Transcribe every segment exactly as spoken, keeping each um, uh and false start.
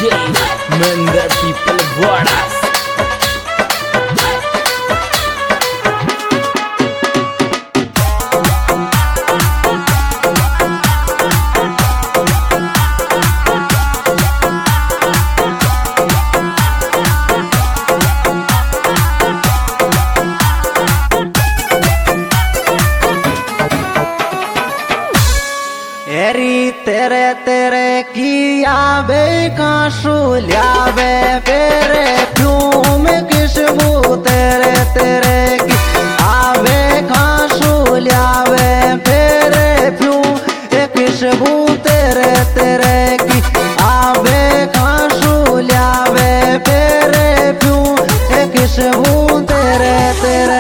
D J Mendra People Bodas. तेरे तेरे किया बेकाशु ल्यावे फेरे फ्यूम किशबू तेरे तेरे की आवे काशु ल्यावे फेरे फ्यूम किशबू तेरे तेरे की आवे काशु ल्यावे फेरे फ्यूम किशबू तेरे तेरे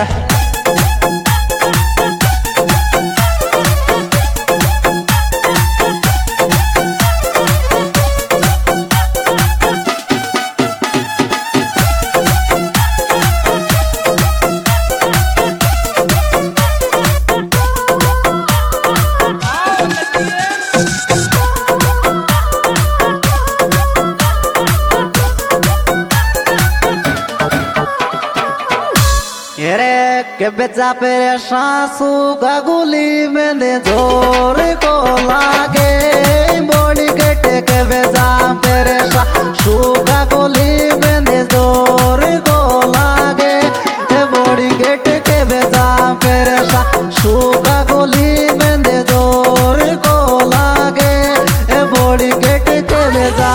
के बेचा पेरे सासू गगुली में दे जोर को लागे बॉडी के टेके बेचा पेरे सासू गगुली में दे जोर को लागे बॉडी के टेके बेचा पेरे सासू गगुली में दे जोर को लागे बॉडी के टेके बेचा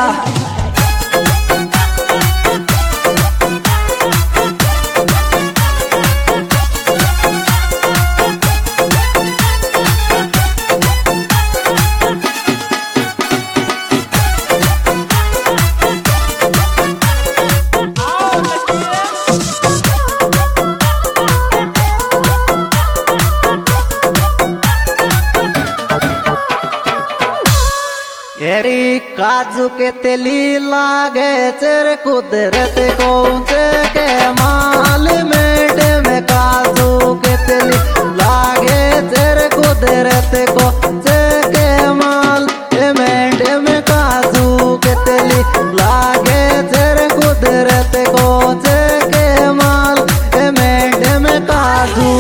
काजू के तेली लागे तेरे कुदरत को के माल मेड में काजू के तेली लागे तेरे कुदरत को के माल मेड में काजू के तेली लागे तेरे कुदरत को के माल मेड में काजू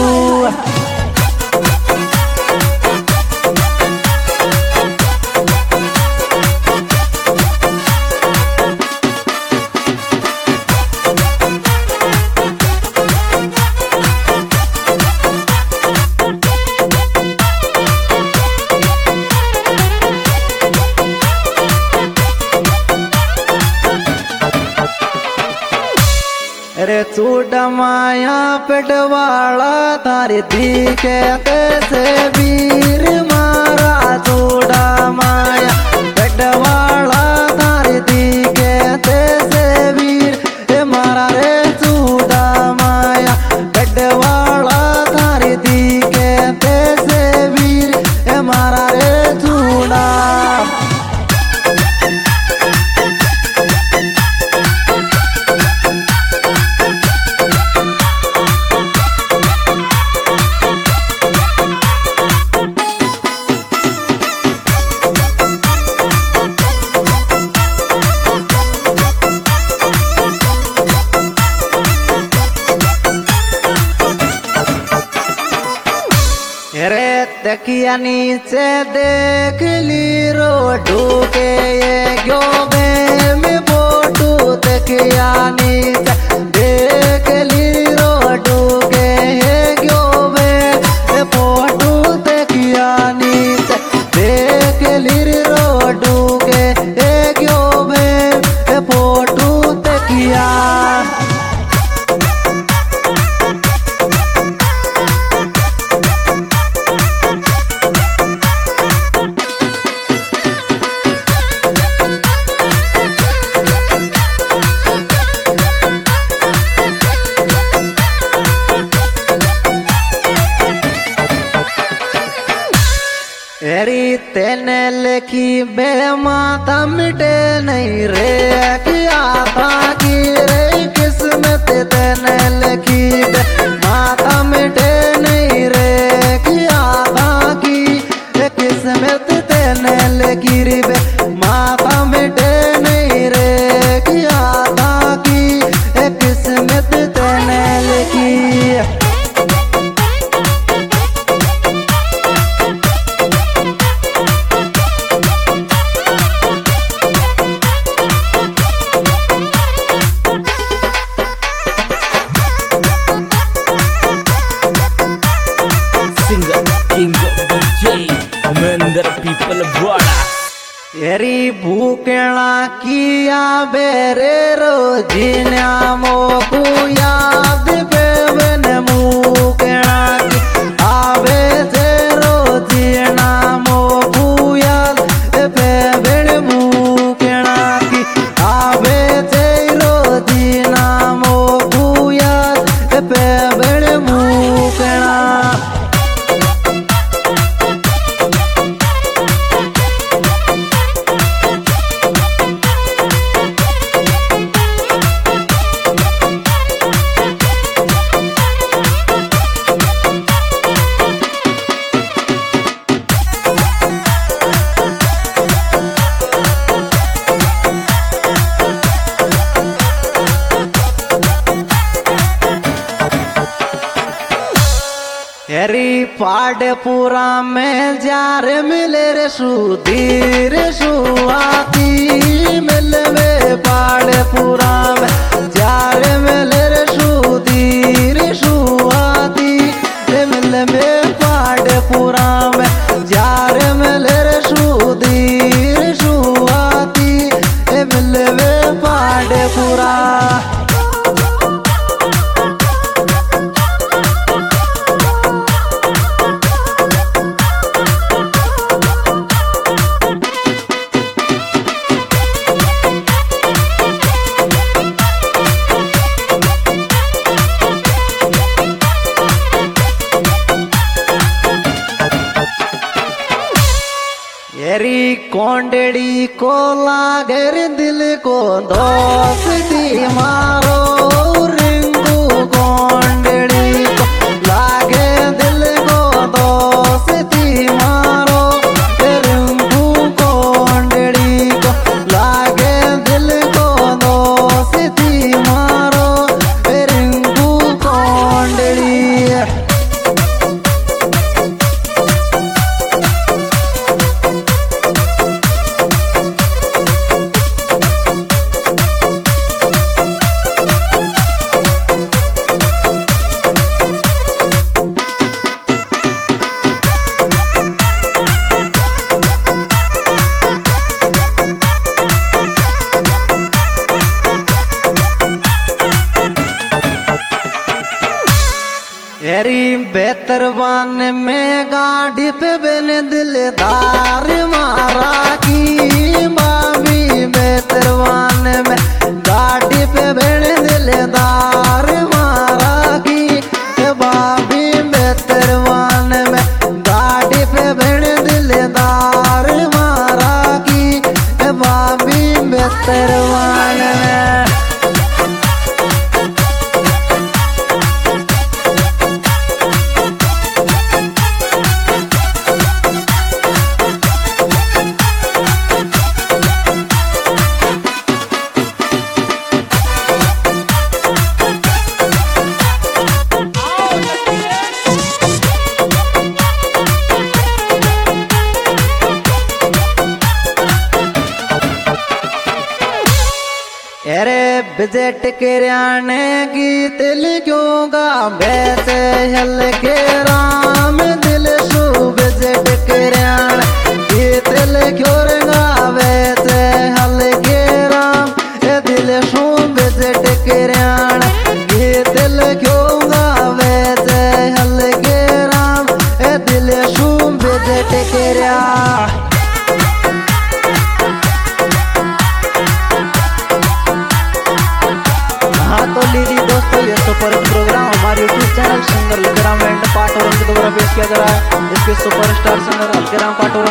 रे चूड़ा माया पेटवाड़ा तारी दिखे कैसे वीर मारा चूड़ा माया पेटवाड़ा तारी दिखे कैसे वीर मारा रे चूड़ा माया पेटवाड़ा तारी दिखे कैसे वीर मारा रे चूड़ा तकिया नीचे देख ली रोडू के ये क्यों में बोटू तकिया नीचे देख ली रोडू के ये क्यों में बोटू तकिया नीचे देख ली रोडू के ये क्यों में बोटू तकिया तेने लिखी बे माता मिटे नहीं रे किया था कि रे किस्मत तेने लिखी बे माता मिटे नहीं रे किया था कि किस्मत तेने लिखी रे माता मिटे King of D J Mender people bora. एरी भूकेणा किया बेरे रोजिन्या मोकू याद पेवन मुकेणा की आवे जे रोजिना मोकू याद पेवन मुकेणा की आवे जे रोजिना मोकू याद पेवन मुकेणा। हरी पाड़पुरा में जार मिले रे सुधीर सुआती मिल में पाड़पुरा में जार मिले रे सुधीर सुआती मिल में पाड़पुरा में जार मिले रे सुधीर सुआती मिल में पाड़पुरा। एरी कोंडड़ी को लागेर दिल को दोस्ती मारो रिंगू कोंडड़ी को लागे दिल को दोस्ती मारो रिंगू कोंडड़ी को लागे दिल को दोस्ती मारो रिंगू कोंडड़ी। एरी बेहतरवान में गाड़ी पे बन दिलदार मारा की बाबी बेहतरवान में गाड़ी पे बन दिलदार मारा की बाबी बेहतरवान में गाड़ी पे बन दिलदार मारा की बाबी बेहतरवान में। अरे बजट किराने गीत लिखूंगा वैसे हल के राम दिल सु बजट किराने गीत लिखूंगा वैसे हल के राम दिल सु बजट किराने गीत लिखूंगा वैसे हल के राम दिल सु बजट किराने। तो लीजिए दोस्तों ये सुपर प्रोग्राम हमारे YouTube channel singer Alagram and Patoram के द्वारा पेश किया जा रहा है। इसके सुपरस्टार सिंगर अलगराम पाटोरम